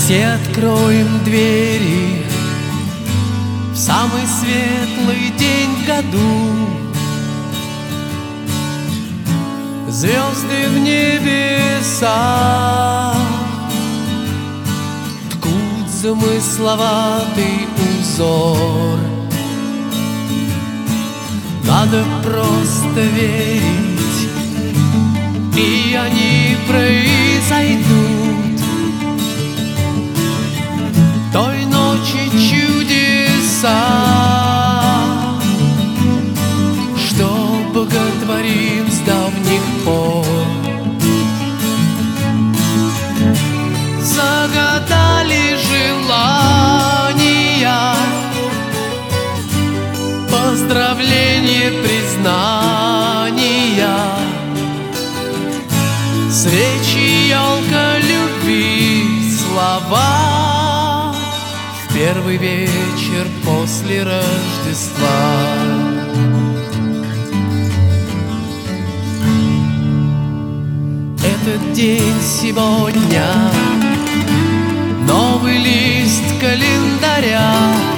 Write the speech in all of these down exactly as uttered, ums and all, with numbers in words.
Все откроем двери в самый светлый день в году. Звезды в небесах ткут замысловатый узор. Надо просто верить, и они произойдут. Той ночи чудеса, что боготворим с давних пор. Загадали желания, поздравления, признания, свечи, елка, любви, слова в первый вечер после Рождества. Этот день сегодня новый лист календаря.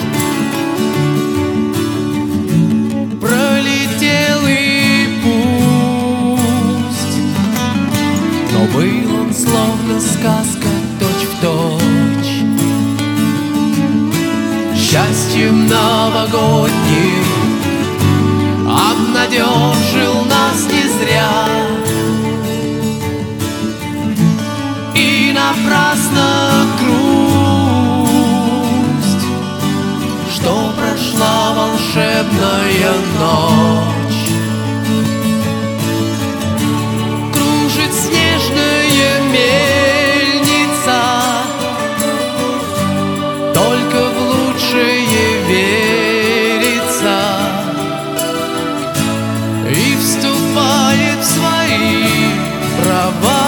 Пролетел и пусть, но был он словно сказка точь-в-точь. Счастьем новогодним обнадежил нас не зря. И напрасно грусть, что прошла волшебная ночь. Кружит снежная мельница, только в лучшее верится, и вступает в свои права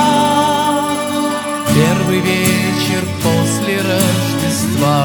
первый вечер после Рождества.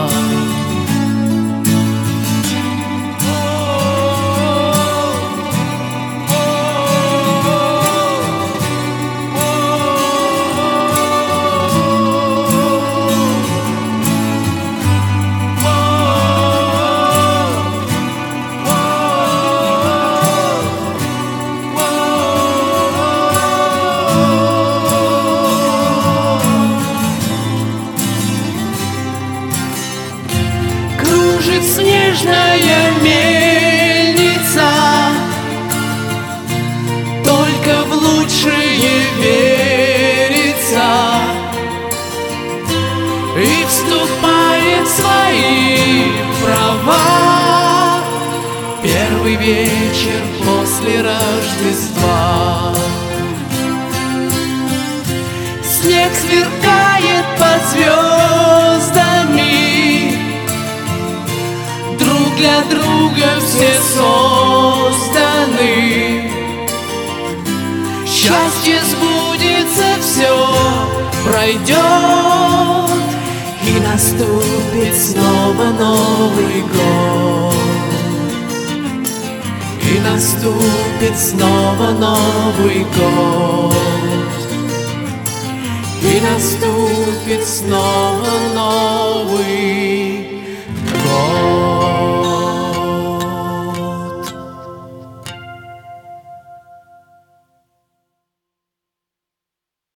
Кружит снежная мельница, только в лучшее верится, и вступает в свои права первый вечер после Рождества. Снег сверкает под звездами, для друга все созданы. Счастье сбудется, все пройдет, и наступит снова Новый год. И наступит снова Новый год. И наступит снова Новый год.